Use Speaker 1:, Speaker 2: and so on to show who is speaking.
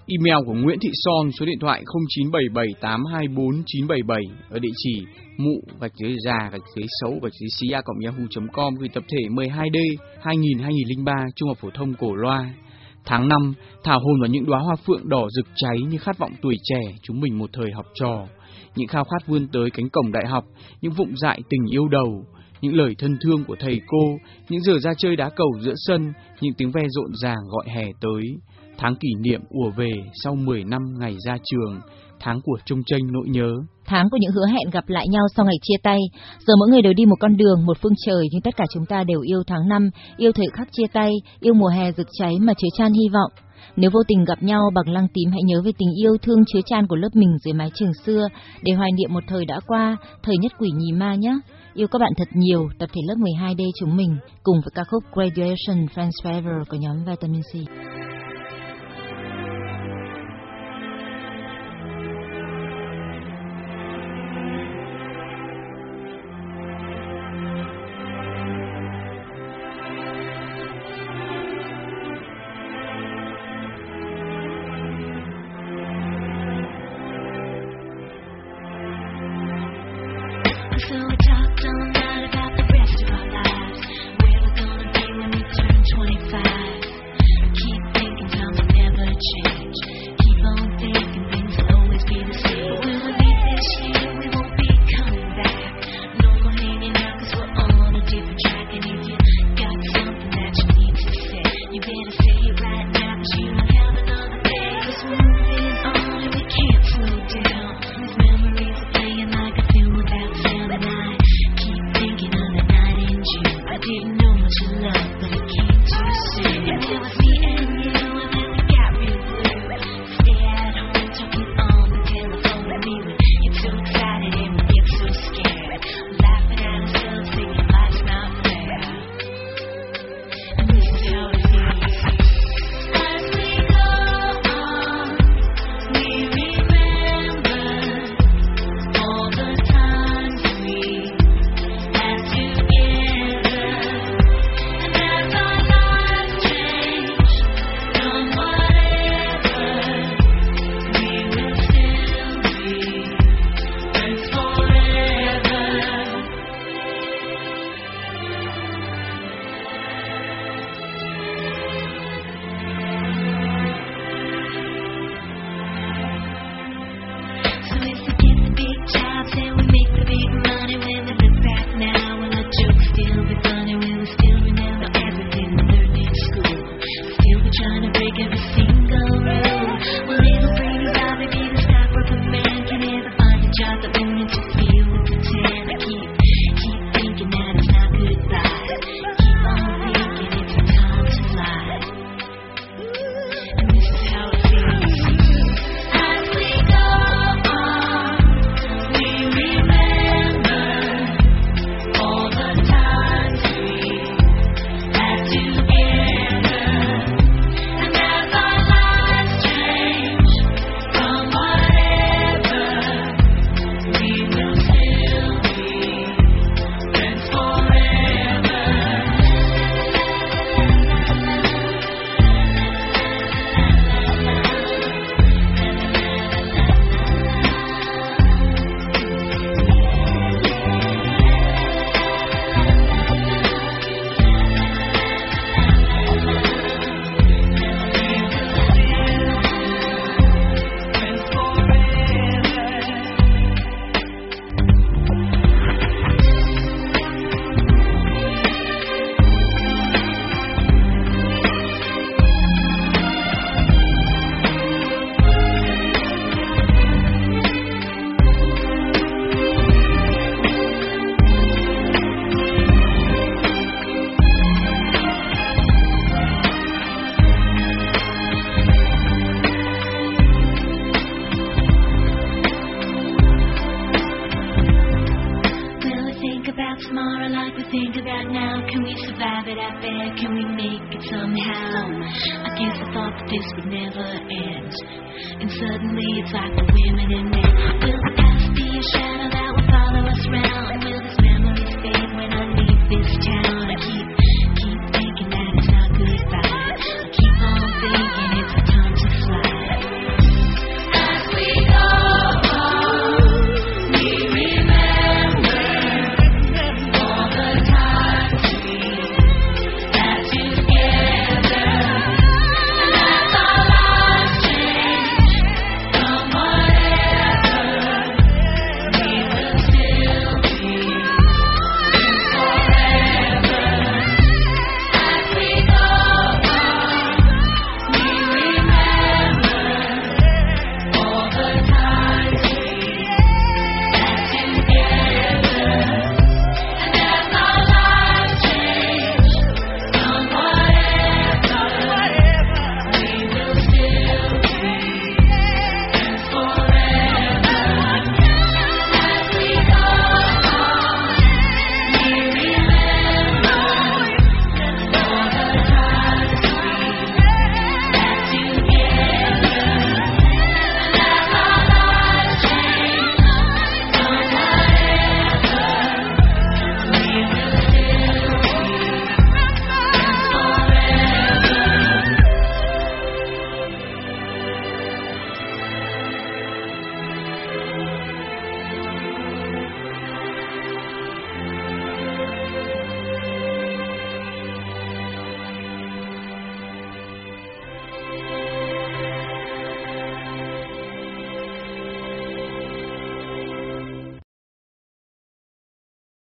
Speaker 1: Email của Nguyễn Thị Son, số điện thoại 0977824977, ở địa chỉ mụ-già-xấu-xí@yahoo.com, gửi tập thể 12D 2003 Trung học phổ thông Cổ Loa. Tháng 5, thả hồn vào những đóa hoa phượng đỏ rực cháy như khát vọng tuổi trẻ chúng mình một thời học trò, những khao khát vươn tới cánh cổng đại học, những vụng dại tình yêu đầu, những lời thân thương của thầy cô, những giờ ra chơi đá cầu giữa sân, những tiếng ve rộn ràng gọi hè tới. Tháng kỷ niệm ùa về sau 10 năm ngày ra trường, tháng của trông chênh nỗi nhớ.
Speaker 2: Tháng của những hứa hẹn gặp lại nhau sau ngày chia tay. Giờ mỗi người đều đi một con đường, một phương trời, nhưng tất cả chúng ta đều yêu tháng 5, yêu thời khắc chia tay, yêu mùa hè rực cháy mà chứa chan hy vọng. Nếu vô tình gặp nhau bằng lăng tím, hãy nhớ về tình yêu thương chứa chan của lớp mình dưới mái trường xưa, để hoài niệm một thời đã qua, thời nhất quỷ nhì ma nhé. Yêu các bạn thật nhiều, tập thể lớp 12D chúng mình, cùng với ca khúc Graduation Friends Forever của nhóm Vitamin C.
Speaker 3: So we talked all night about the rest of our lives, where we're gonna be when we turn 25. Keep thinking times will never change. Keep on thinking things will always be the same. But when we leave this year, we won't be coming back. No more hanging out 'cause we're on a different track. And if you got something that you need to say, you better say it right now 'cause you don't have another day. 'Cause we're moving on and we can't slow down. These memories are playing like a film without sound. And I keep thinking of the night in June. I didn't know much of love, but it came too soon. And it was me and you, and then we got real blue. Stay at home talking on the telephone, and we would get so excited and we get so scared, laughing at ourselves, thinking life's not fair. And this is how it feels. As we go on, we remember all the times we had together. And as our lives change from whatever, we will still be friends forever. So if we get the big jobs and we make the big money, when we look back now, will the jokes still be funny? Will we still remember everything we learned in school? Still be trying to break every single rule? Well, it'll bring about maybe the stockbroker man can never find a job that won't interfere with the tan. I keep thinking that it's not goodbye. Keep on thinking it's time to fly. And this is how it feels. As we go on, we remember all the times we had together. And as our lives change from whatever, we will still be friends forever. Will we think about tomorrow like we think about now? Can we survive it out there? Can we make it somehow? I guess I thought that this would never end, and suddenly it's like the women and men. Will the past be a shadow that will follow us round? Will this memories fade when I leave this town?